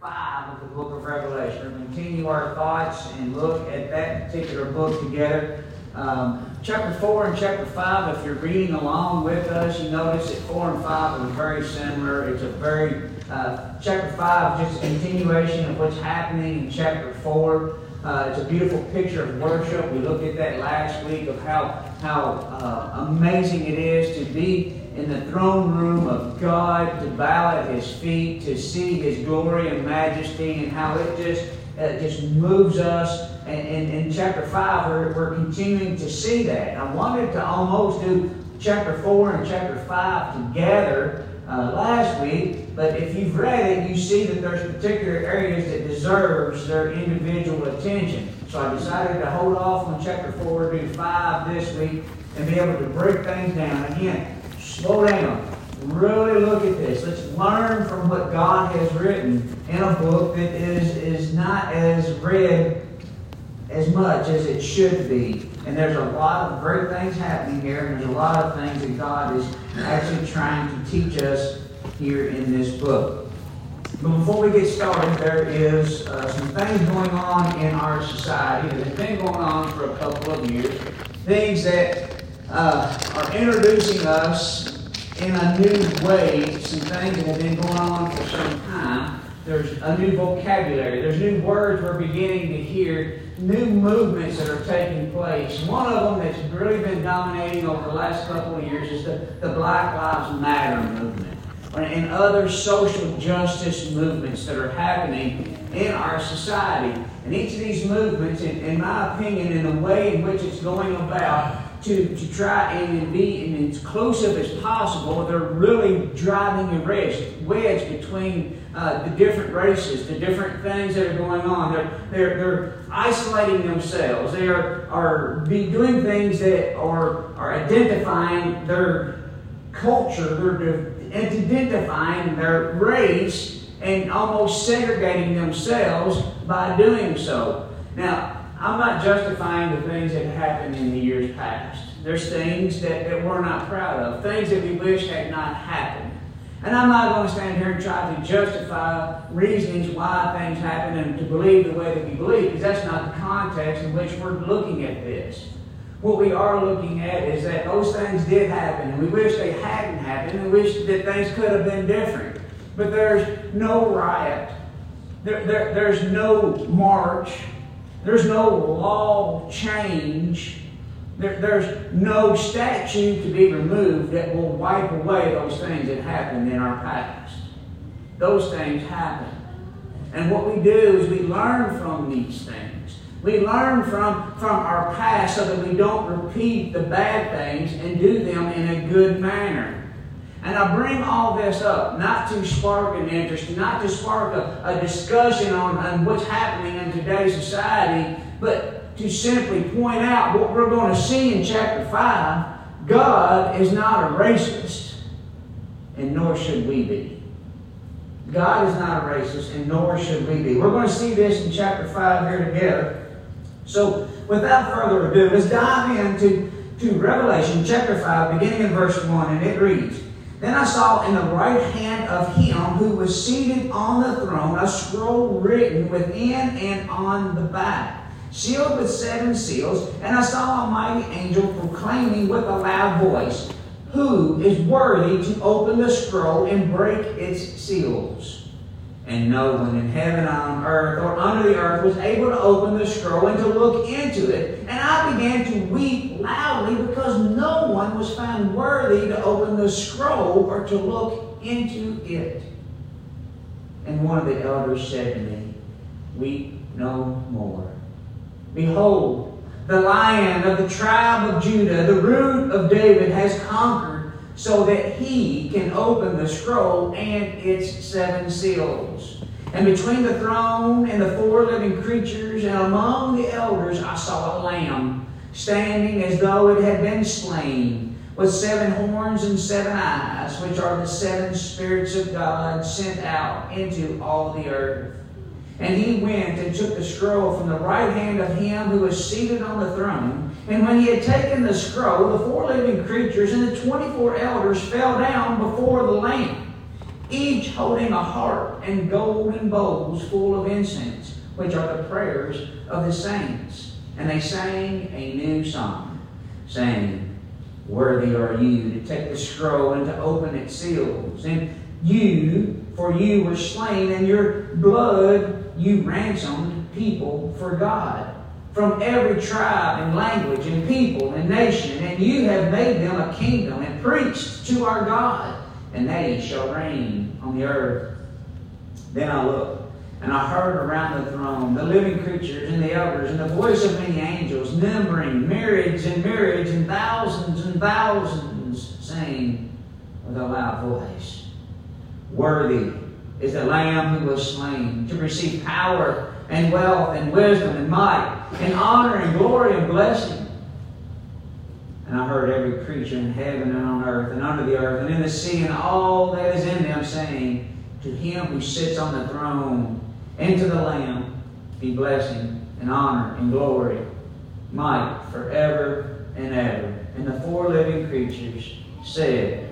5 of the book of Revelation. We're going to continue our thoughts and look at that particular book together. Chapter 4 and chapter 5, if you're reading along with us, you notice that 4 and 5 are very similar. It's a very, chapter 5 is just a continuation of what's happening in chapter 4. It's a beautiful picture of worship. We looked at that last week of how amazing it is to be in the throne room of God, to bow at His feet, to see His glory and majesty, and how it just moves us. And in chapter 5, we're continuing to see that. I wanted to almost do chapter 4 and chapter 5 together last week, but if you've read it, you see that there's particular areas that deserves their individual attention. So I decided to hold off on chapter 4, do 5 this week, and be able to break things down. Again, slow down. Really look at this. Let's learn from what God has written in a book that is not as read as much as it should be. And there's a lot of great things happening here, and there's a lot of things that God is actually trying to teach us here in this book. But before we get started, there is some things going on in our society that have been going on for a couple of years. Things that are introducing us in a new way, some things that have been going on for some time. There's a new vocabulary. There's new words we're beginning to hear, new movements that are taking place. One of them that's really been dominating over the last couple of years is the Black Lives Matter movement, and other social justice movements that are happening in our society. And each of these movements, in my opinion, in the way in which it's going about, to try and be as inclusive as possible, they're really driving a wedge between the different races, the different things that are going on. They're isolating themselves. They are doing things that are identifying their culture, they're identifying their race, and almost segregating themselves by doing so. Now, I'm not justifying the things that happened in the years past. There's things that we're not proud of, things that we wish had not happened. And I'm not going to stand here and try to justify reasons why things happen and to believe the way that we believe, because that's not the context in which we're looking at this. What we are looking at is that those things did happen, and we wish they hadn't happened, and we wish that things could have been different. But there's no riot. There's no march. There's no law change. There's no statute to be removed that will wipe away those things that happened in our past. Those things happen. And what we do is we learn from these things. We learn from our past so that we don't repeat the bad things and do them in a good manner. And I bring all this up not to spark an interest, not to spark a discussion on what's happening in today's society, but to simply point out what we're going to see in chapter 5. God is not a racist, and nor should we be. God is not a racist, and nor should we be. We're going to see this in chapter 5 here together. So, without further ado, let's dive into Revelation chapter 5, beginning in verse 1, and it reads, "Then I saw in the right hand of Him who was seated on the throne a scroll written within and on the back, sealed with 7 seals. And I saw a mighty angel proclaiming with a loud voice, 'Who is worthy to open the scroll and break its seals?' And no one in heaven, on earth, or under the earth was able to open the scroll and to look into it. And I began to weep loudly because no one was found worthy to open the scroll or to look into it. And one of the elders said to me, 'Weep no more. Behold, the Lion of the tribe of Judah, the Root of David, has conquered, so that He can open the scroll and its 7 seals.' And between the throne and the 4 living creatures and among the elders I saw a lamb, standing as though it had been slain, with 7 horns and 7 eyes, which are the 7 spirits of God sent out into all the earth. And He went and took the scroll from the right hand of Him who was seated on the throne. And when He had taken the scroll, the 4 living creatures and the 24 elders fell down before the Lamb. each holding a harp and golden bowls full of incense, which are the prayers of the saints. And they sang a new song, saying, Worthy are you to take the scroll and to open its seals. And you, for you were slain, and your blood you ransomed people for God, from every tribe and language and people and nation. And you have made them a kingdom and priests to our God, and they shall reign on the earth. Then I looked, and I heard around the throne the living creatures and the elders, and the voice of many angels, numbering myriads and thousands, saying with a loud voice, Worthy is the Lamb who was slain, to receive power and wealth and wisdom and might and honor and glory and blessing. And I heard every creature in heaven and on earth and under the earth and in the sea and all that is in them saying, To him who sits on the throne and to the Lamb be blessing and honor and glory, might forever and ever. And the four living creatures said,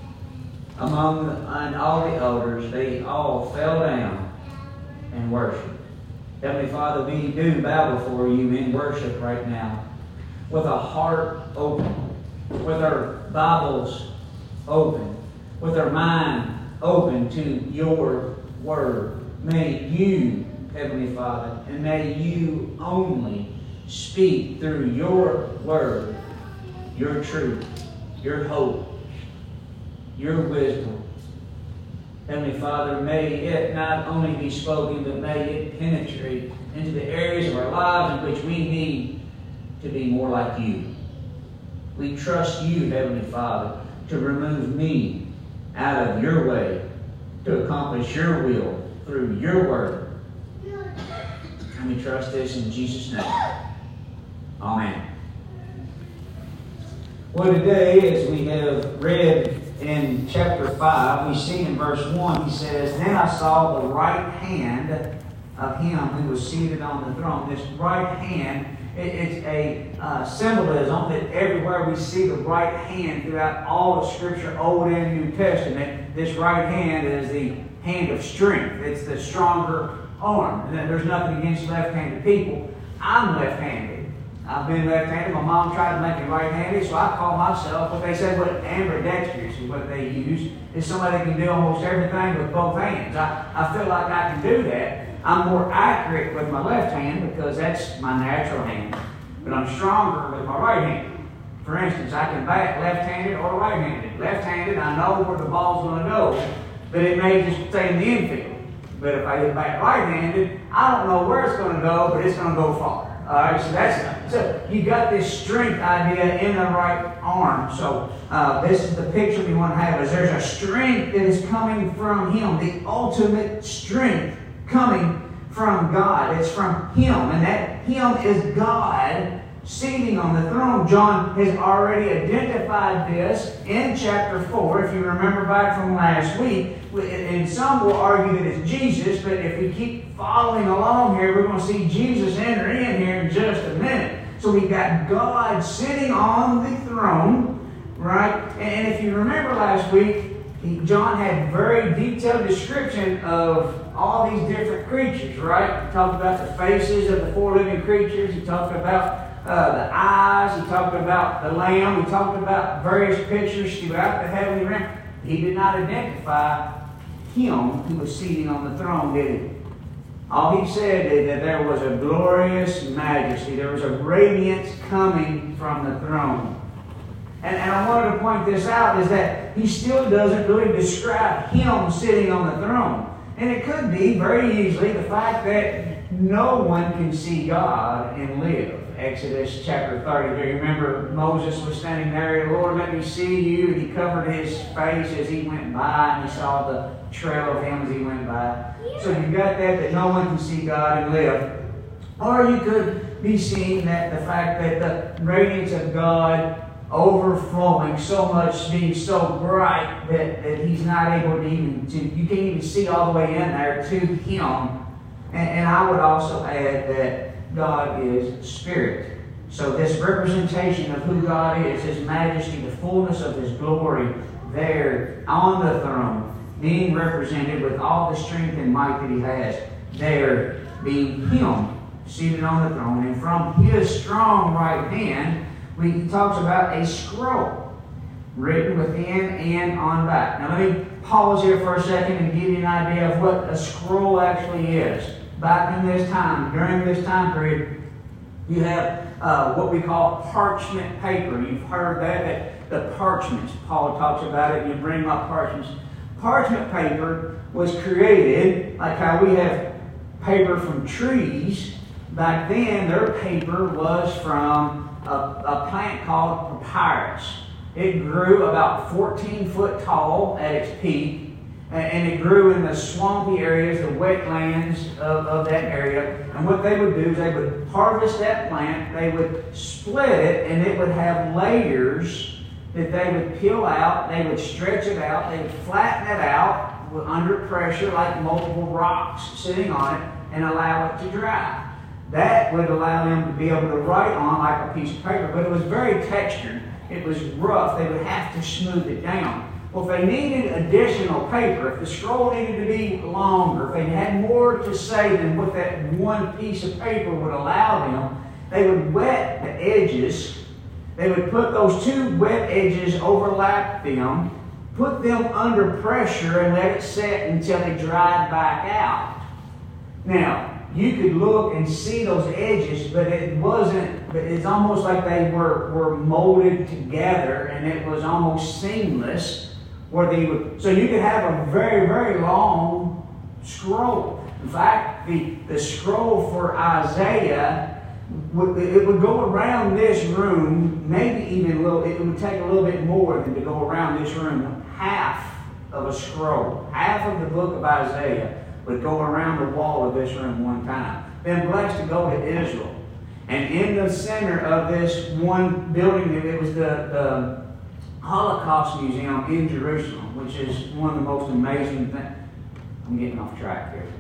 and all the elders, they all fell down and worshipped. Heavenly Father, we do bow before you in worship right now, with a heart open, with our Bibles open, with our mind open to your word. May you, Heavenly Father, and may you only speak through your word, your truth, your hope, your wisdom. Heavenly Father, may it not only be spoken, but may it penetrate into the areas of our lives in which we need to be more like you. We trust you, Heavenly Father, to remove me out of your way, to accomplish your will through your word. And we trust this in Jesus' name. Amen. Well, today, as we have read in chapter 5, we see in verse 1, he says, Then I saw the right hand of him who was seated on the throne. This right hand, it's a symbolism that everywhere we see the right hand throughout all of Scripture, Old and New Testament, this right hand is the hand of strength. It's the stronger arm. And there's nothing against left-handed people. I'm left-handed. I've been left-handed. My mom tried to make me right-handed, so I call myself what they say, ambidextrous is what they use. Is somebody that can do almost everything with both hands. I feel like I can do that. I'm more accurate with my left hand because that's my natural hand. But I'm stronger with my right hand. For instance, I can bat left-handed or right-handed. Left-handed, I know where the ball's going to go, but it may just stay in the infield. But if I hit bat right-handed, I don't know where it's going to go, but it's going to go far. All right, so you got this strength idea in the right arm. So this is the picture we want to have: is there's a strength that is coming from Him, the ultimate strength coming from God. It's from Him, and that Him is God seating on the throne. John has already identified this in chapter 4, if you remember back from last week. And some will argue that it's Jesus, but if we keep following along here, we're going to see Jesus enter in here in just a minute. So we've got God sitting on the throne, right? And if you remember last week, John had very detailed description of all these different creatures, right? He talked about the faces of the four living creatures. He talked about the eyes. He talked about the Lamb. He talked about various pictures throughout the heavenly realm. He did not identify Him who was seated on the throne, did he? All he said is that there was a glorious majesty. There was a radiance coming from the throne. And I wanted to point this out, is that he still doesn't really describe Him sitting on the throne. And it could be very easily the fact that no one can see God and live. Exodus chapter 30. Do you remember Moses was standing there, Lord, let me see you. And he covered his face as he went by, and he saw the trail of Him as he went by. So you've got that no one can see God and live. Or you could be seeing that the fact that the radiance of God overflowing so much, being so bright that He's not able to you can't even see all the way in there to Him. And I would also add that God is Spirit. So this representation of who God is, His majesty, the fullness of His glory there on the throne, being represented with all the strength and might that he has, there being him seated on the throne, and from his strong right hand, he talks about a scroll written within and on back. Now let me pause here for a second and give you an idea of what a scroll actually is. Back in this time, during this time period, you have what we call parchment paper. You've heard that the parchments. Paul talks about it. You bring up parchments. Parchment paper was created like how we have paper from trees. Back then, their paper was from a plant called papyrus. It grew about 14 foot tall at its peak, and it grew in the swampy areas, the wetlands of that area. And what they would do is they would harvest that plant, they would split it, and it would have layers that they would peel out, they would stretch it out, they would flatten it out under pressure like multiple rocks sitting on it, and allow it to dry. That would allow them to be able to write on like a piece of paper, but it was very textured. It was rough. They would have to smooth it down. Well, if they needed additional paper, if the scroll needed to be longer, if they had more to say than what that one piece of paper would allow them, they would wet the edges. They would put those two wet edges, overlap them, put them under pressure, and let it set until they dried back out. Now, you could look and see those edges, but it's almost like they were molded together, and it was almost seamless. So you could have a very, very long scroll. In fact, the scroll for Isaiah, it would go around this room, maybe even it would take a little bit more than to go around this room. Half of a scroll, half of the book of Isaiah would go around the wall of this room one time. Then blessed to go to Israel. And in the center of this one building, it was the Holocaust Museum in Jerusalem, which is one of the most amazing things. I'm getting off track here.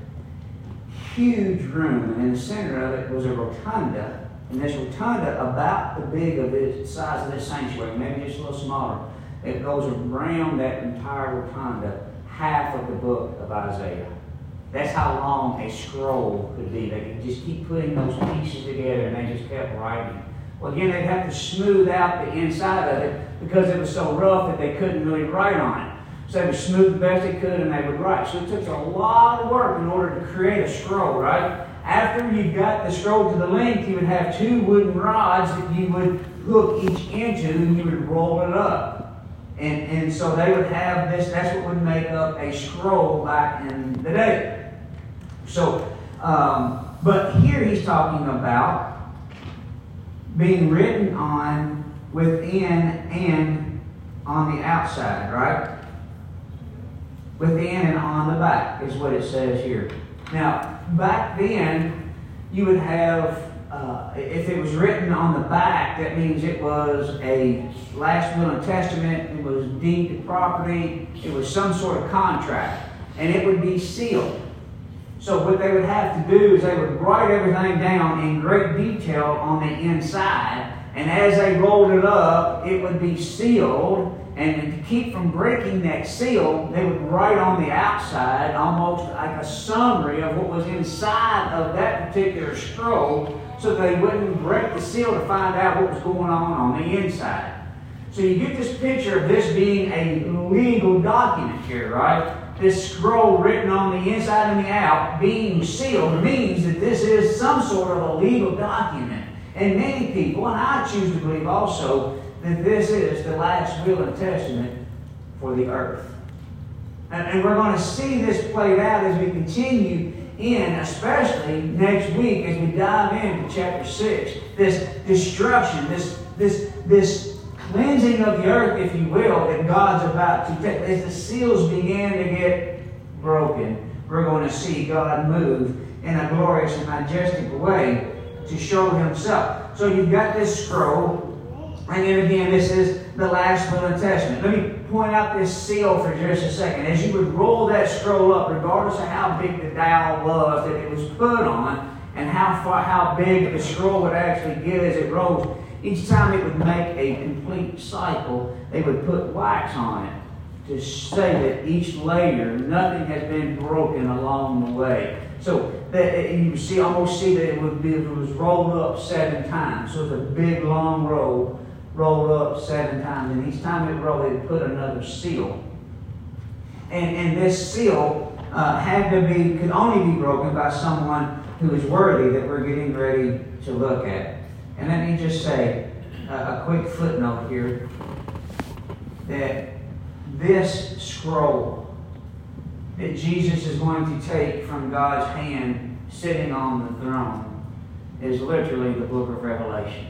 Huge room, and in the center of it was a rotunda. And this rotunda, about the big of the size of this sanctuary, maybe just a little smaller. It goes around that entire rotunda, half of the book of Isaiah. That's how long a scroll could be. They could just keep putting those pieces together, and they just kept writing. Well, again, they'd have to smooth out the inside of it because it was so rough that they couldn't really write on it. So they would smooth the best they could, and they would write. So it took a lot of work in order to create a scroll, right? After you got the scroll to the length, you would have two wooden rods that you would hook each into, and you would roll it up. And so they would have this. That's what would make up a scroll back in the day. So, but here he's talking about being written on within and on the outside, right? Within and on the back is what it says here. Now, back then, you would have, if it was written on the back, that means it was a last will and testament, it was deed to property, it was some sort of contract, and it would be sealed. So what they would have to do is they would write everything down in great detail on the inside, and as they rolled it up, it would be sealed, and to keep from breaking that seal, they would write on the outside almost like a summary of what was inside of that particular scroll, so they wouldn't break the seal to find out what was going on the inside. So you get this picture of this being a legal document here, right? This scroll written on the inside and the out, being sealed, means that this is some sort of a legal document. And many people, and I choose to believe also, that this is the last will and testament for the earth. And we're going to see this played out as we continue in, especially next week as we dive into chapter 6. This destruction, this cleansing of the earth, if you will, that God's about to take. As the seals begin to get broken, we're going to see God move in a glorious and majestic way to show Himself. So you've got this scroll, and then again, this is the last will and testament. Let me point out this seal for just a second. As you would roll that scroll up, regardless of how big the dowel was that it was put on, and how big the scroll would actually get as it rolls, each time it would make a complete cycle, they would put wax on it. to say that each layer, nothing has been broken along the way. So that you see, almost see that it was rolled up 7 times. So it's a big long roll rolled up 7 times, and each time it rolled, it put another seal. And this seal could only be broken by someone who is worthy, that we're getting ready to look at. And let me just say a quick footnote here, that this scroll that Jesus is going to take from God's hand sitting on the throne is literally the book of Revelation.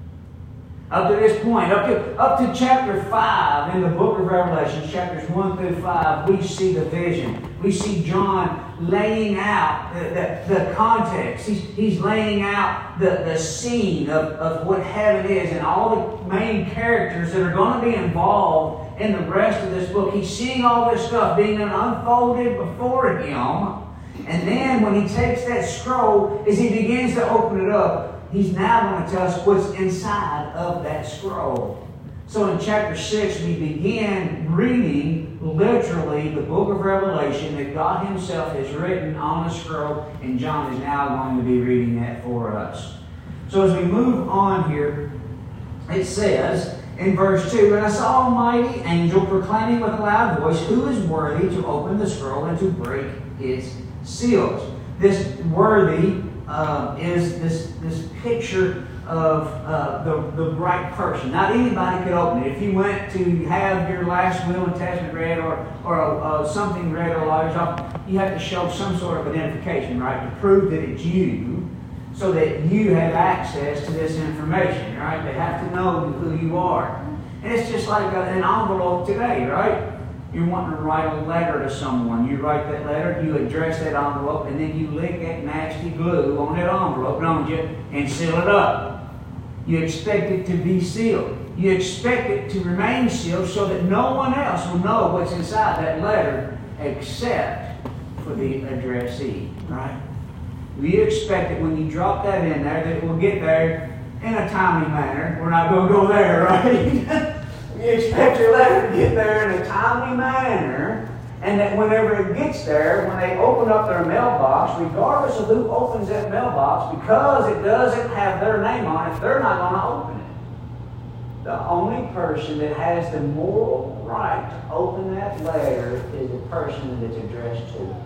Up to this point, up to chapter 5 in the book of Revelation, chapters 1 through 5, we see the vision. We see John laying out the context. He's laying out the scene of what heaven is and all the main characters that are going to be involved in the rest of this book. He's seeing all this stuff being unfolded before him. And then when he takes that scroll, as he begins to open it up, he's now going to tell us what's inside of that scroll. So in chapter 6, we begin reading literally the book of Revelation that God Himself has written on a scroll, and John is now going to be reading that for us. So as we move on here, it says in verse 2, "And I saw a mighty angel proclaiming with a loud voice, 'Who is worthy to open the scroll and to break its seals?'" This worthy is this picture of the right person. Not anybody could open it. If you went to have your last will and testament read or something read or lawyer's office, you have to show some sort of identification, right, to prove that it's you, so that you have access to this information, right? They have to know who you are. And it's just like an envelope today, right? You're wanting to write a letter to someone. You write that letter, you address that envelope, and then you lick that nasty glue on that envelope, don't you? And seal it up. You expect it to be sealed. You expect it to remain sealed so that no one else will know what's inside that letter except for the addressee, right? You expect that when you drop that in there, that it will get there in a timely manner. We're not going to go there, right? You expect your letter to get there in a timely manner, and that whenever it gets there, when they open up their mailbox, regardless of who opens that mailbox, because it doesn't have their name on it, they're not going to open it. The only person that has the moral right to open that letter is the person that it's addressed to.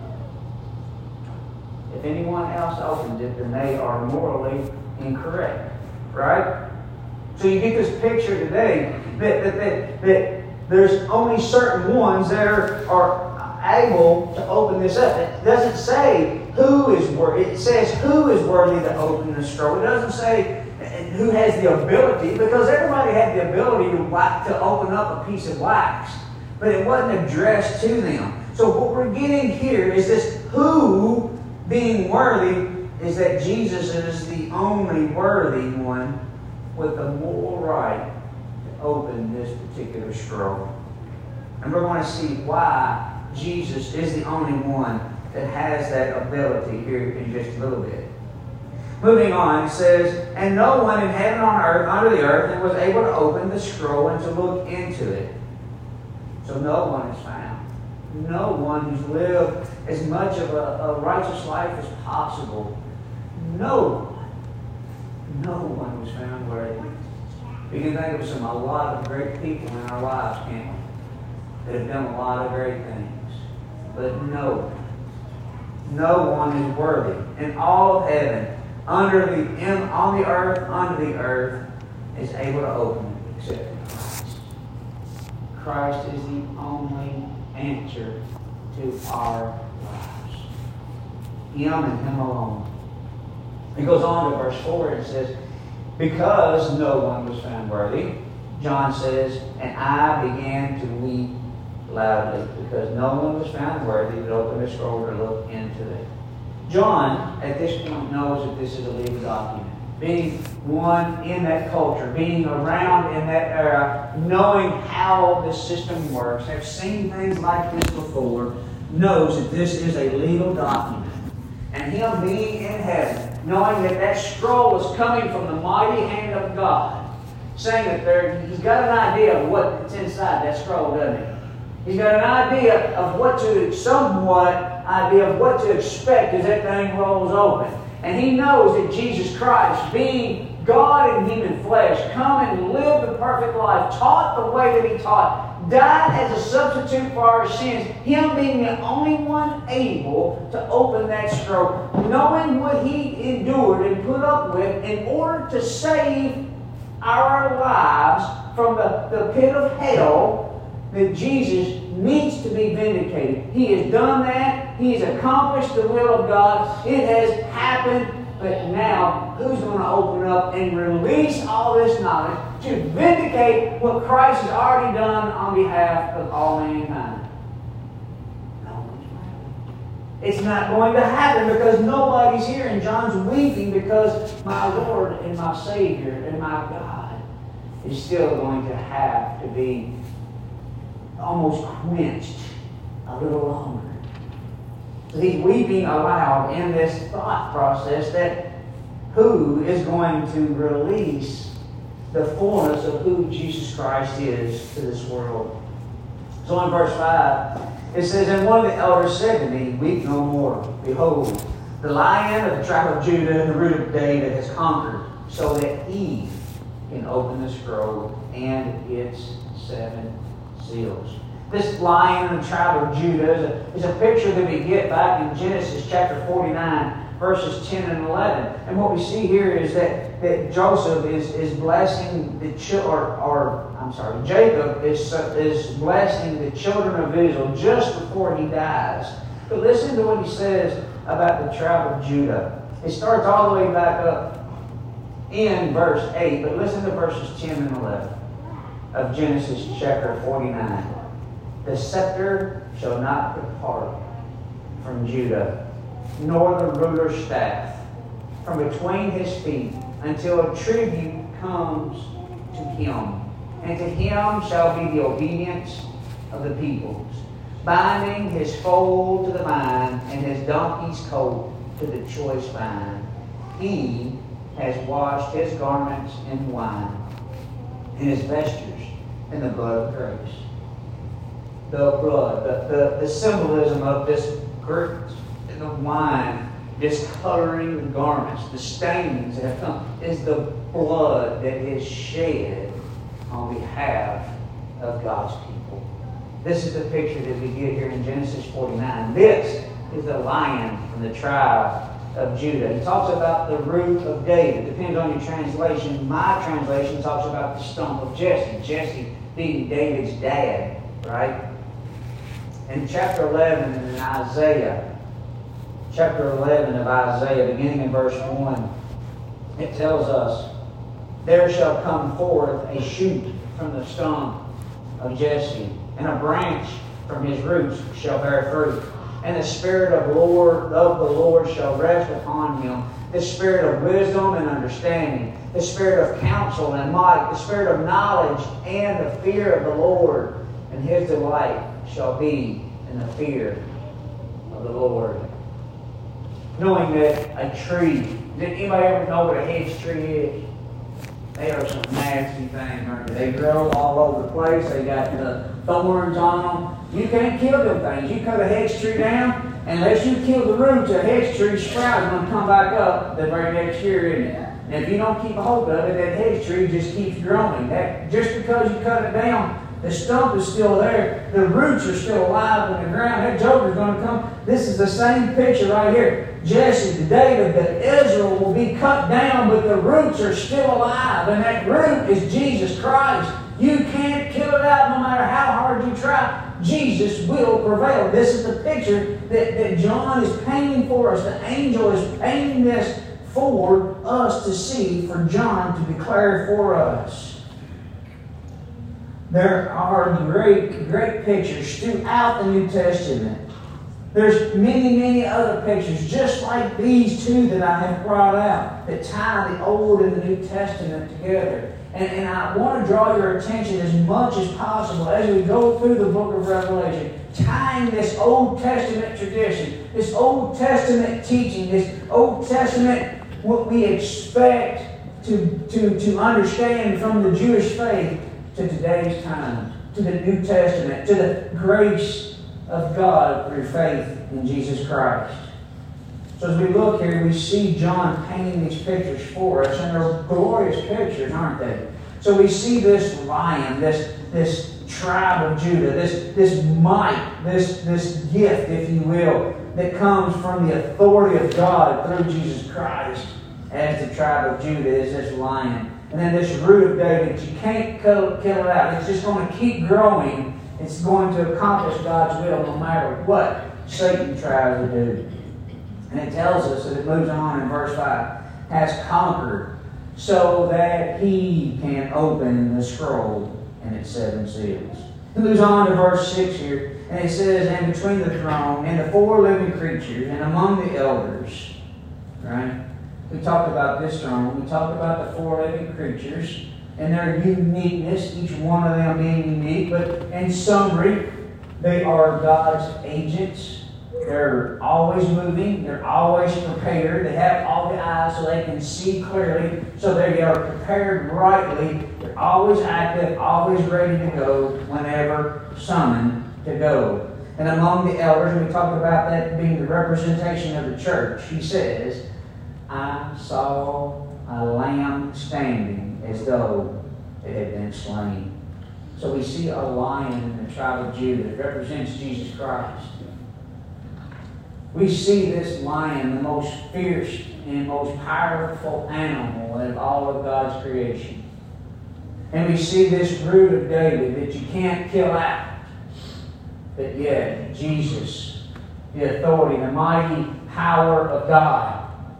If anyone else opens it, then they are morally incorrect, right? So you get this picture today that there's only certain ones that are able to open this up. It doesn't say who is worthy. It says who is worthy to open the scroll. It doesn't say who has the ability, because everybody had the ability to open up a piece of wax, but it wasn't addressed to them. So what we're getting here is this who being worthy is that Jesus is the only worthy one with the moral right to open this particular scroll. And we're going to see why Jesus is the only one that has that ability here in just a little bit. Moving on, it says, "And no one in heaven, on earth, under the earth, that was able to open the scroll and to look into it." So no one is found. No one who's lived as much of a righteous life as possible. No one was found worthy. We can think of a lot of great people in our lives, can't we? That have done a lot of great things. But no one is worthy in all of heaven, on the earth, under the earth, is able to open it except Christ. Christ is the only answer to our lives. Him and Him alone. He goes on to verse 4 and says, "Because no one was found worthy," John says, "and I began to weep loudly, because no one was found worthy to open the scroll or look into it." John, at this point, knows that this is a legal document. Being one in that culture, being around in that era, knowing how the system works, have seen things like this before, knows that this is a legal document. And him being in heaven, knowing that that scroll is coming from the mighty hand of God, saying that he's got an idea of what's inside that scroll, doesn't he? He's got an idea of what to expect as that thing rolls open. And he knows that Jesus Christ, being God in human flesh, come and live the perfect life, taught the way that He taught, died as a substitute for our sins, Him being the only one able to open that scroll, knowing what He endured and put up with in order to save our lives from the pit of hell, that Jesus needs to be vindicated. He has done that. He has accomplished the will of God. It has happened. But now, who's going to open up and release all this knowledge to vindicate what Christ has already done on behalf of all mankind? No one's around. It's not going to happen because nobody's here. And John's weeping because my Lord and my Savior and my God is still going to have to be almost quenched a little longer. So he's weeping aloud in this thought process that who is going to release the fullness of who Jesus Christ is to this world. So in verse 5, it says, "And one of the elders said to me, Weep no more. Behold, the Lion of the tribe of Judah, the Root of David, has conquered, so that He can open the scroll and its 7 seals." This Lion of the tribe of Judah is a picture that we get back in Genesis chapter 49, verses 10 and 11. And what we see here is that Joseph is blessing Jacob is blessing the children of Israel just before he dies. But listen to what he says about the tribe of Judah. It starts all the way back up in verse 8, but listen to verses 10 and 11 of Genesis chapter 49. "The scepter shall not depart from Judah, nor the ruler's staff from between his feet, until a tribute comes to him. And to him shall be the obedience of the peoples, binding his foal to the vine, and his donkey's coat to the choice vine. He has washed his garments in wine, and his vestures in the blood of grapes." The blood, the symbolism of this grape and the wine discoloring the garments, the stains that have come, is the blood that is shed on behalf of God's people. This is the picture that we get here in Genesis 49. This is the Lion from the tribe of Judah. He talks about the Root of David. Depends on your translation. My translation talks about the stump of Jesse. Jesse being David's dad, right? In chapter 11 in Isaiah, chapter 11 of Isaiah, beginning in verse 1, it tells us, "There shall come forth a shoot from the stump of Jesse, and a branch from his roots shall bear fruit. And the Spirit of the Lord shall rest upon him, the Spirit of wisdom and understanding, the Spirit of counsel and might, the Spirit of knowledge and the fear of the Lord. And his delight shall be in the fear of the Lord." Knowing that a tree, did anybody ever know what a hedge tree is? They are some nasty things, aren't they? They grow all over the place. They got the thorns on them. You can't kill them things. You cut a hedge tree down, and unless you kill the roots, a hedge tree sprout is going to come back up the very next year, isn't it? And if you don't keep a hold of it, that hedge tree just keeps growing. Just because you cut it down, the stump is still there. The roots are still alive in the ground. That joker's going to come. This is the same picture right here. Jesse, the David, that Israel will be cut down, but the roots are still alive. And that root is Jesus Christ. You can't kill it out no matter how hard you try. Jesus will prevail. This is the picture that John is painting for us. The angel is painting this for us to see, for John to declare for us. There are great, great pictures throughout the New Testament. There's many, many other pictures, just like these two that I have brought out, that tie the Old and the New Testament together. And I want to draw your attention as much as possible as we go through the book of Revelation, tying this Old Testament tradition, this Old Testament teaching, this Old Testament, what we expect to understand from the Jewish faith, to today's times. to the New Testament, to the grace of God through faith in Jesus Christ. So as we look here, we see John painting these pictures for us, and they're glorious pictures, aren't they? So we see this lion, this tribe of Judah, this might, this gift, if you will, that comes from the authority of God through Jesus Christ as the tribe of Judah is this lion. And then this root of David, you can't kill it out. It's just going to keep growing. It's going to accomplish God's will no matter what Satan tries to do. And it tells us that it moves on in verse 5, has conquered so that he can open the scroll and its 7 seals. It moves on to verse 6 here, and it says, and between the throne and the 4 living creatures and among the elders, right? We talked about this throne. We talked about the 4 living creatures and their uniqueness, each one of them being unique. But in summary, they are God's agents. They're always moving. They're always prepared. They have all the eyes so they can see clearly. So they are prepared rightly. They're always active, always ready to go whenever summoned to go. And among the elders, we talked about that being the representation of the church. He says, I saw a lamb standing as though it had been slain. So we see a lion in the tribe of Judah that represents Jesus Christ. We see this lion, the most fierce and most powerful animal of all of God's creation. And we see this root of David that you can't kill out. But yet, Jesus, the authority, the mighty power of God,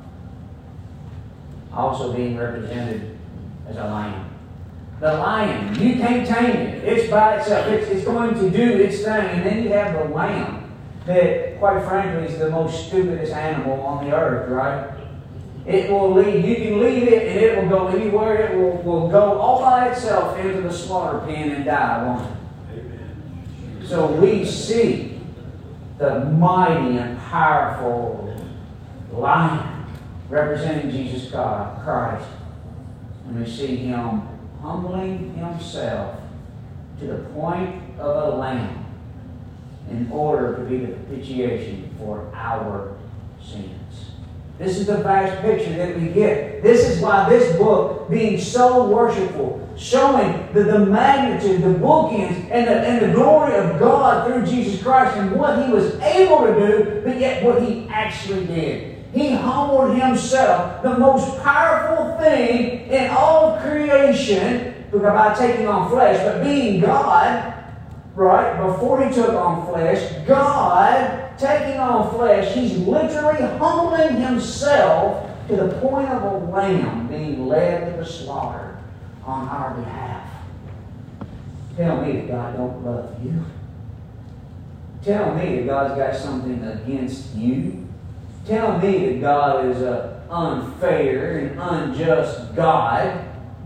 also being represented as a lion. The lion, you can't tame it. It's by itself. It's going to do its thing. And then you have the lamb that, quite frankly, is the most stupidest animal on the earth, right? It will lead. You can lead it and it will go anywhere. It will go all by itself into the slaughter pen and die, won't it? Amen. So we see the mighty and powerful lion representing Jesus Christ. And we see him humbling himself to the point of a lamb in order to be the propitiation for our sins. This is the vast picture that we get. This is why this book, being so worshipful, showing the magnitude, the bookends, and the glory of God through Jesus Christ and what He was able to do, but yet what He actually did. He humbled Himself, the most powerful thing in all of creation, by taking on flesh, but being God, right, before He took on flesh, God taking on flesh, He's literally humbling Himself to the point of a lamb being led to the slaughter on our behalf. Tell me that God don't love you. Tell me that God's got something against you. Tell me that God is an unfair and unjust God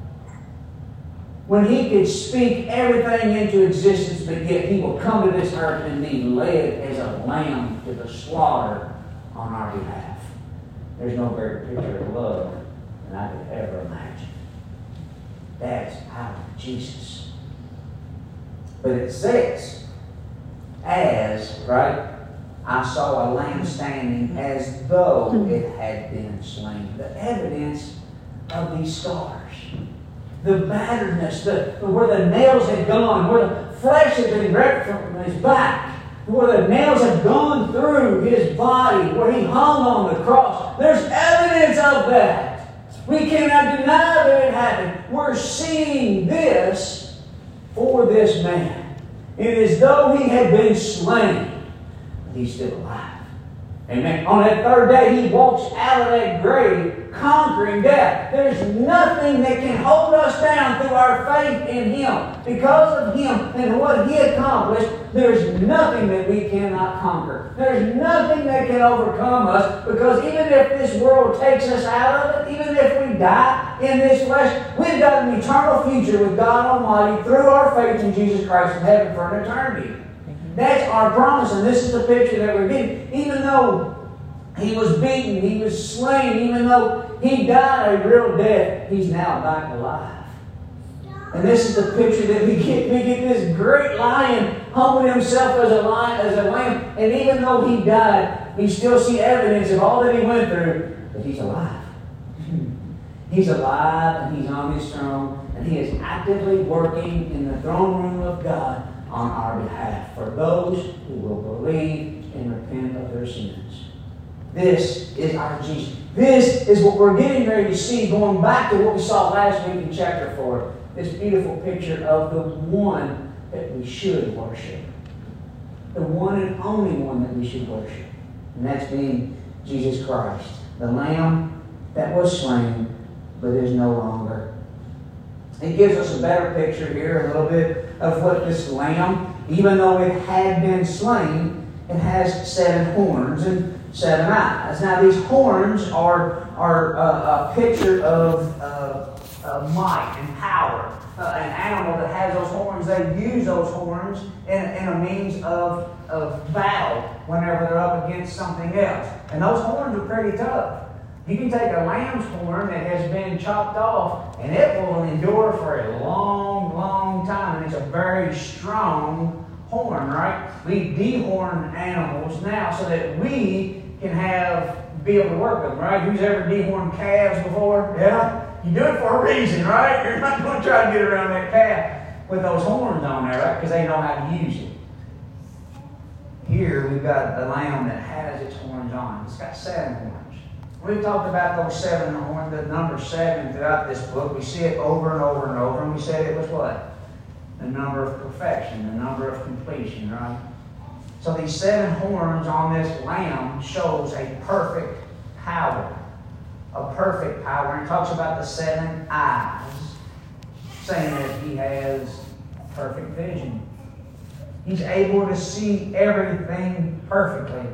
when He could speak everything into existence, but yet He will come to this earth and be led as a lamb to the slaughter on our behalf. There's no greater picture of love than I could ever imagine. That's our Jesus. But it says, as, right? I saw a lamb standing as though it had been slain. The evidence of these scars. The batteredness, where the nails had gone, where the flesh had been ripped from his back, where the nails had gone through his body, where He hung on the cross. There's evidence of that. We cannot deny that it happened. We're seeing this for this man. It is as though He had been slain. He's still alive. Amen. On that third day, He walks out of that grave, conquering death. There's nothing that can hold us down through our faith in Him. Because of Him and what He accomplished, there's nothing that we cannot conquer. There's nothing that can overcome us, because even if this world takes us out of it, even if we die in this flesh, we've got an eternal future with God Almighty through our faith in Jesus Christ in heaven for an eternity. That's our promise, and this is the picture that we're getting. Even though He was beaten, He was slain, even though He died a real death, He's now back alive. And this is the picture that we get. We get this great lion humbling himself as a lamb. And even though he died, we still see evidence of all that he went through, that he's alive. He's alive and he's on his throne. And he is actively working in the throne room of God on our behalf for those who will believe and repent of their sins. This is our Jesus. This is what we're getting ready to see, going back to what we saw last week in chapter 4. This beautiful picture of the one that we should worship. The one and only one that we should worship. And that's being Jesus Christ. The Lamb that was slain, but is no longer. It gives us a better picture here, a little bit of what this Lamb, even though it had been slain, it has 7 horns and 7 eyes. Now these horns are a picture of might and power. An animal that has those horns, they use those horns in a means of battle whenever they're up against something else. And those horns are pretty tough. You can take a lamb's horn that has been chopped off, and it will endure for a long, long time. And it's a very strong horn, right? We dehorn animals now so that we can be able to work with them, right? Who's ever dehorned calves before? Yeah? You do it for a reason, right? You're not going to try to get around that calf with those horns on there, right? Because they know how to use it. Here we've got the lamb that has its horns on. It's got 7 horns. We've talked about those 7 horns, the number 7 throughout this book. We see it over and over and over, and we said it was what? The number of perfection, the number of completion, right? So these 7 horns on this lamb shows a perfect power. A perfect power. And it talks about the 7 eyes, saying that he has perfect vision. He's able to see everything perfectly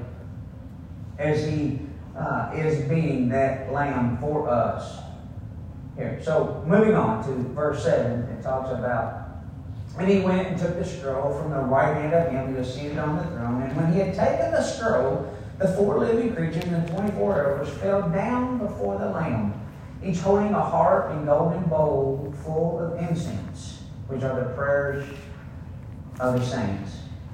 as he is being that lamb for us. Here, so moving on to verse 7, it talks about, and he went and took the scroll from the right hand of him who was seated on the throne. And when he had taken the scroll, the 4 living creatures and the 24 elders fell down before the Lamb, each holding a harp and golden bowl full of incense, which are the prayers of the saints.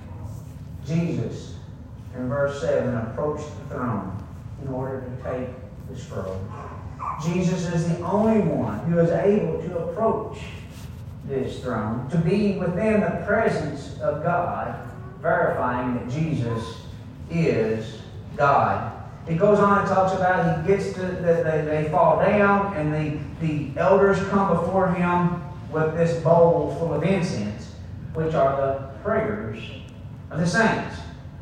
Jesus, in verse 7, approached the throne in order to take the scroll. Jesus is the only one who is able to approach this throne, to be within the presence of God, verifying that Jesus is God. It goes on and talks about he gets to, they fall down, and the elders come before him with this bowl full of incense, which are the prayers of the saints.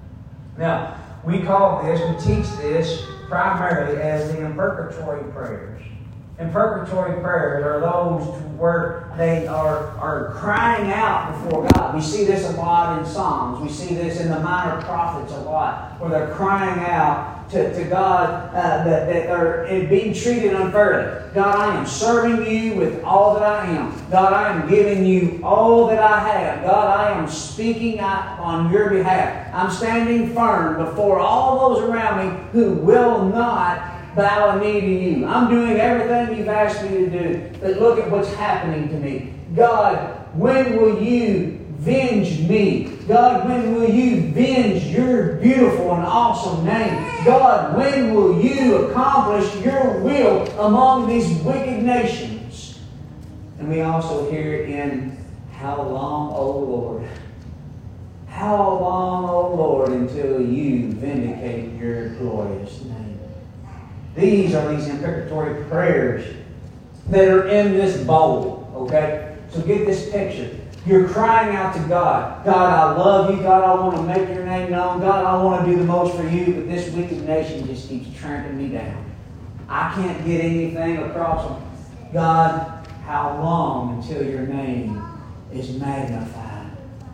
Now, we call this, we teach this primarily as the imprecatory prayers. Imprecatory prayers are those where they are crying out before God. We see this a lot in Psalms. We see this in the minor prophets a lot, where they're crying out to God that are being treated unfairly. God, I am serving you with all that I am. God, I am giving you all that I have. God, I am speaking out on your behalf. I'm standing firm before all those around me who will not bow a knee to you. I'm doing everything you've asked me to do. But look at what's happening to me. God, when will you venge me? God, when will you venge your beautiful and awesome name? God, when will you accomplish your will among these wicked nations? And we also hear it in, how long, O Lord? How long, O Lord, until you vindicate your glorious name? These are these imprecatory prayers that are in this bowl, okay? So get this picture. You're crying out to God. God, I love you. God, I want to make your name known. God, I want to do the most for you, but this wicked nation just keeps trampling me down. I can't get anything across them. God, how long until your name is magnified?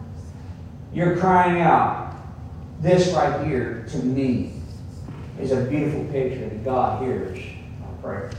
You're crying out. This right here, to me, is a beautiful picture that God hears our prayers.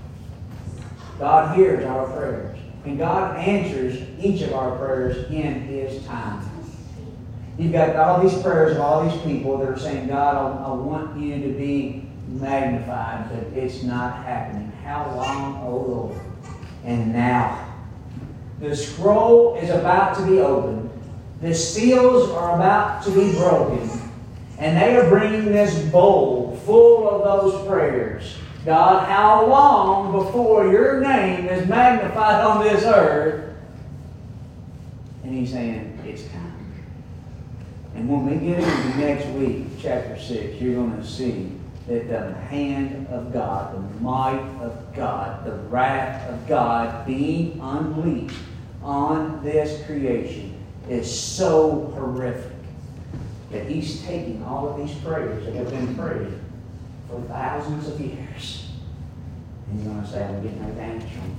God hears our prayers. And God answers each of our prayers in His time. You've got all these prayers of all these people that are saying, God, I want you to be magnified, but it's not happening. How long, O Lord? And now, The scroll is about to be opened. The seals are about to be broken. And they are bringing this bowl full of those prayers. God, how long before your name is magnified on this earth? And He's saying, it's time. And when we get into next week, chapter 6, you're going to see that the hand of God, the might of God, the wrath of God being unleashed on this creation is so horrific that He's taking all of these prayers that have been prayed for thousands of years. And He's going to say, I'm getting ready to answer them.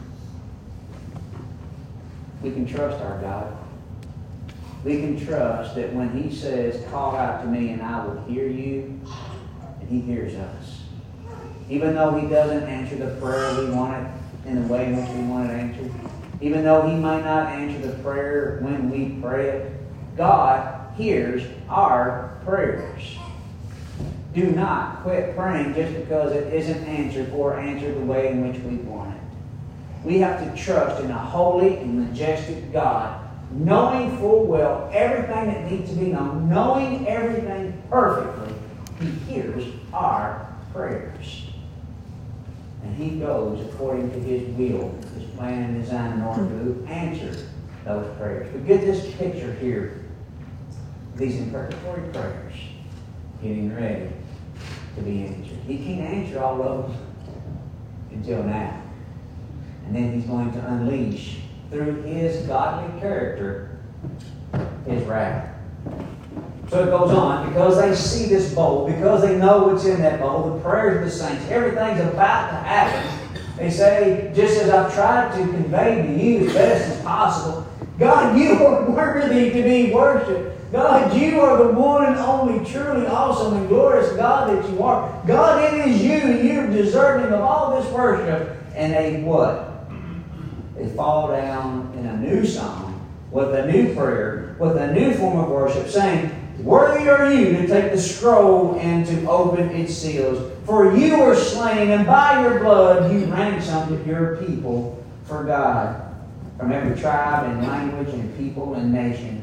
We can trust our God. We can trust that when He says, call out to me and I will hear you, and He hears us. Even though He doesn't answer the prayer we want it in the way in which we want it answered, even though He might not answer the prayer when we pray it, God hears our prayers. Do not quit praying just because it isn't answered or answered the way in which we want it. We have to trust in a holy and majestic God, knowing full well everything that needs to be known, knowing everything perfectly. He hears our prayers. And He goes according to His will, His plan and design in order to answer those prayers. We get this picture here. These impreparatory prayers getting ready to be answered. He can't answer all of them until now. And then He's going to unleash, through His godly character, His wrath. So it goes on, because they see this bowl, because they know what's in that bowl, the prayers of the saints, everything's about to happen. They say, just as I've tried to convey to you as best as possible, God, you are worthy to be worshipped. God, you are the one and only truly awesome and glorious God that you are. God, it is you, and you're deserving of all this worship. And they what? They fall down in a new song, with a new prayer, with a new form of worship, saying, worthy are you to take the scroll and to open its seals. For you were slain, and by your blood you ransomed your people for God, from every tribe and language and people and nation.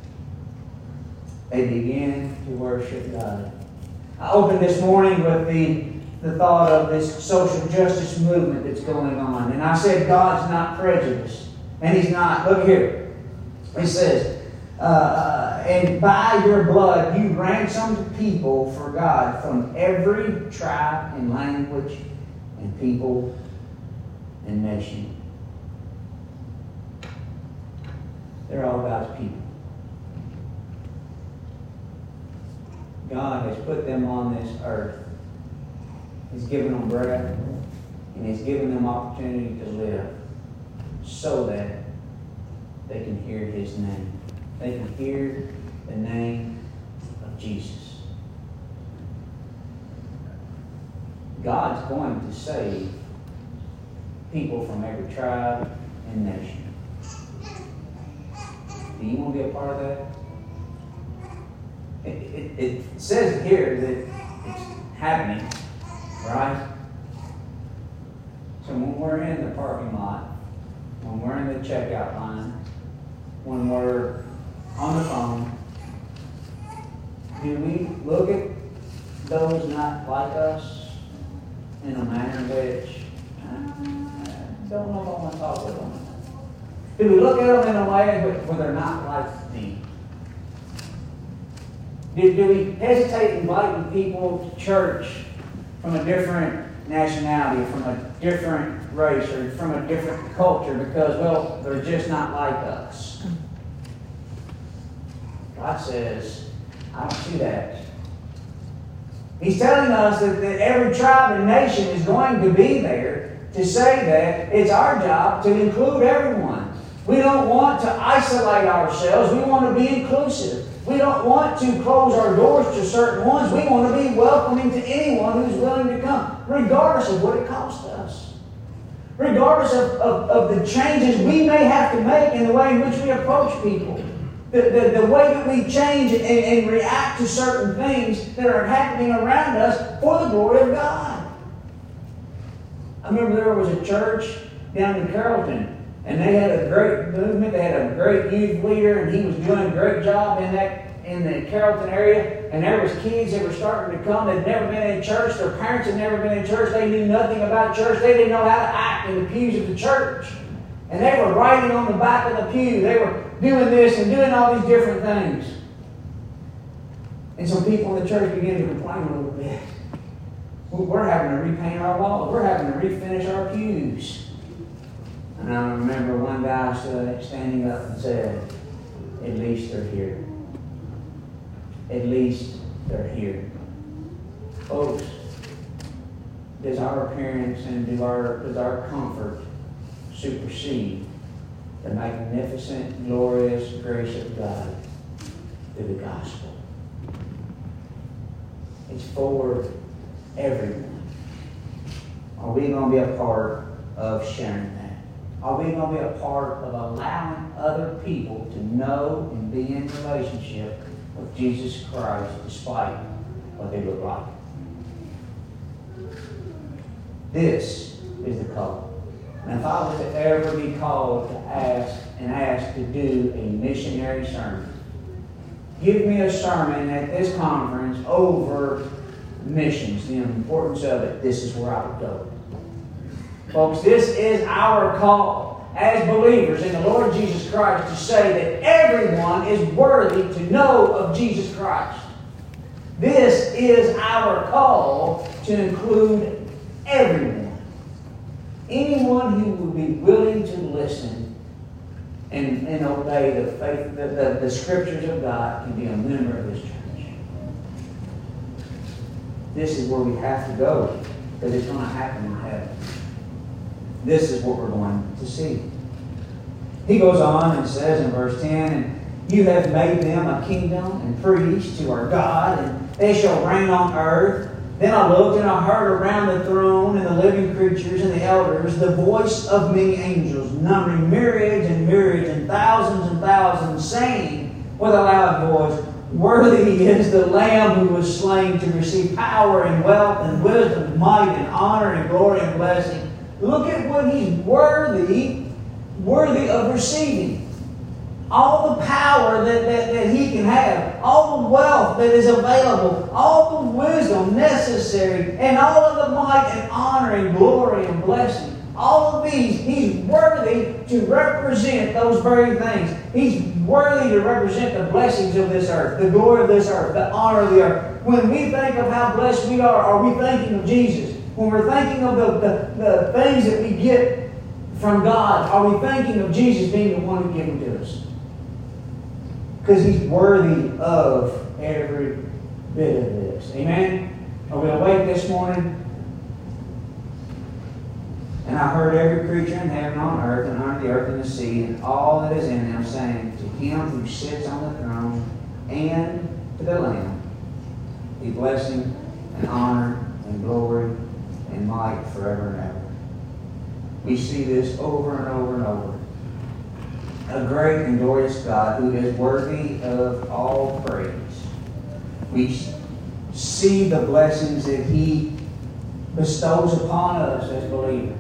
They begin to worship God. I opened this morning with the thought of this social justice movement that's going on. And I said God's not prejudiced. And He's not. Look here. It says, and by your blood you ransomed people for God from every tribe and language and people and nation. They're all God's people. God has put them on this earth. He's given them breath, and He's given them opportunity to live so that they can hear His name. They can hear the name of Jesus. God's going to save people from every tribe and nation. Do you want to be a part of that? It says here that it's happening, right? So when we're in the parking lot, when we're in the checkout line, when we're on the phone, do we look at those not like us in a manner in which I don't know if I want to talk with them? Do we look at them in a way where they're not like me? Do we hesitate inviting people to church from a different nationality, from a different race, or from a different culture because, well, they're just not like us? God says, I don't see that. He's telling us that every tribe and nation is going to be there to say that it's our job to include everyone. We don't want to isolate ourselves. We want to be inclusive. We don't want to close our doors to certain ones. We want to be welcoming to anyone who's willing to come, regardless of what it costs us. Regardless of the changes we may have to make in the way in which we approach people. The way that we change and react to certain things that are happening around us for the glory of God. I remember there was a church down in Carrollton And they had a great movement. They had a great youth leader, and he was doing a great job in the Carrollton area. And there was kids that were starting to come. They'd never been in church. Their parents had never been in church. They knew nothing about church. They didn't know how to act in the pews of the church. And they were writing on the back of the pew. They were doing this and doing all these different things. And some people in the church began to complain a little bit. We're having to repaint our walls. We're having to refinish our pews. And I remember one guy standing up and said, at least they're here. At least they're here. Folks, does our appearance and does our comfort supersede the magnificent, glorious grace of God through the gospel? It's for everyone. Are we going to be a part of sharing that? Are we going to be a part of allowing other people to know and be in relationship with Jesus Christ despite what they look like? This is the call. And if I was to ever be called to ask to do a missionary sermon, give me a sermon at this conference over missions, the importance of it, this is where I would go. Folks, this is our call as believers in the Lord Jesus Christ to say that everyone is worthy to know of Jesus Christ. This is our call to include everyone. Anyone who would be willing to listen and obey the faith, the Scriptures of God can be a member of this church. This is where we have to go, because it's going to happen in heaven. This is what we're going to see. He goes on and says in verse 10, and you have made them a kingdom and priests to our God, and they shall reign on earth. Then I looked and I heard around the throne and the living creatures and the elders the voice of many angels, numbering myriads and thousands, saying with a loud voice, worthy is the Lamb who was slain to receive power and wealth and wisdom, might and honor and glory and blessing. Look at what he's worthy of receiving. All the power that he can have, all the wealth that is available, all the wisdom necessary, and all of the might and honor and glory and blessing. All of these, he's worthy to represent those very things. He's worthy to represent the blessings of this earth, the glory of this earth, the honor of the earth. When we think of how blessed we are we thinking of Jesus? When we're thinking of the things that we get from God, are we thinking of Jesus being the one who gave them to us? Because he's worthy of every bit of this. Amen? Are we awake this morning? And I heard every creature in heaven, on earth, and under the earth and the sea, and all that is in them, saying, to him who sits on the throne and to the Lamb, be blessing and honor and glory and might forever and ever. We see this over and over and over. A great and glorious God who is worthy of all praise. We see the blessings that he bestows upon us as believers.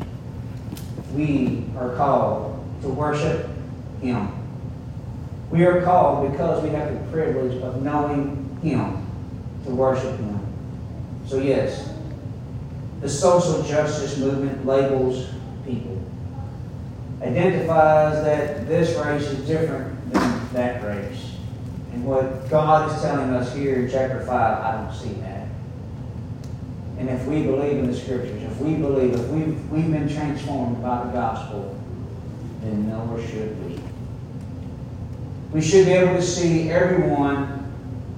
We are called to worship him. We are called because we have the privilege of knowing him, to worship him. So yes, the social justice movement labels people, identifies that this race is different than that race. And what God is telling us here in chapter 5, I don't see that. And if we believe in the Scriptures, if we've been transformed by the gospel, then nor should we. We should be able to see everyone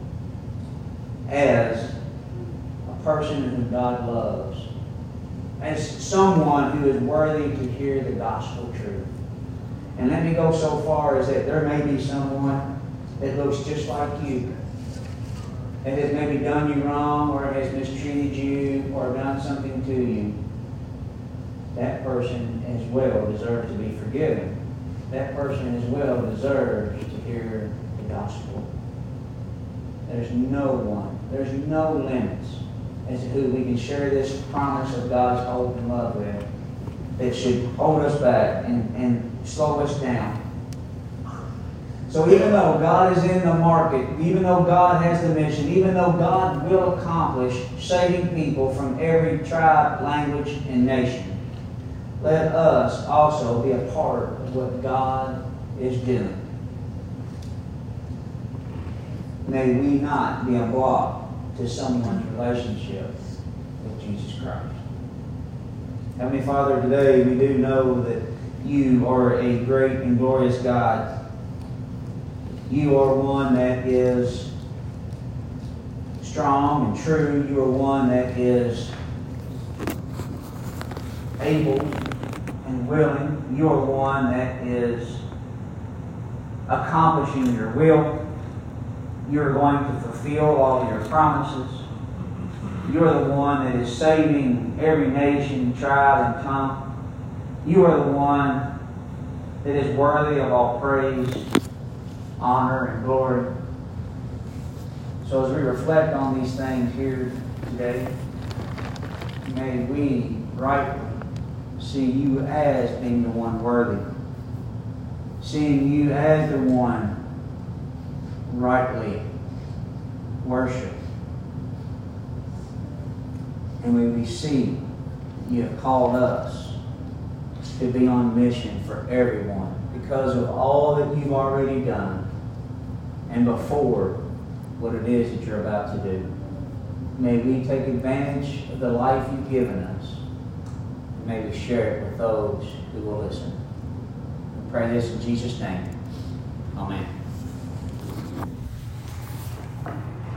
as a person whom God loves, as someone who is worthy to hear the gospel truth. And let me go so far as that there may be someone that looks just like you, that has maybe done you wrong or has mistreated you or done something to you. That person as well deserves to be forgiven. That person as well deserves to hear the gospel. There's no limits as to who we can share this promise of God's hope and love with. that should hold us back and slow us down. So even though God is in the market, even though God has the mission, even though God will accomplish saving people from every tribe, language, and nation, let us also be a part of what God is doing. May we not be a block to someone's relationship with Jesus Christ. Heavenly Father, today we do know that you are a great and glorious God. You are one that is strong and true. You are one that is able and willing. You are one that is accomplishing your will. You are going to fulfill all your promises. You are the one that is saving every nation, tribe, and tongue. You are the one that is worthy of all praise, honor, and glory. So as we reflect on these things here today, may we rightly see you as being the one worthy, seeing you as the one rightly worship. And when we see you have called us to be on mission for everyone because of all that you've already done and before what it is that you're about to do. May we take advantage of the life you've given us. And may we share it with those who will listen. We pray this in Jesus' name. Amen.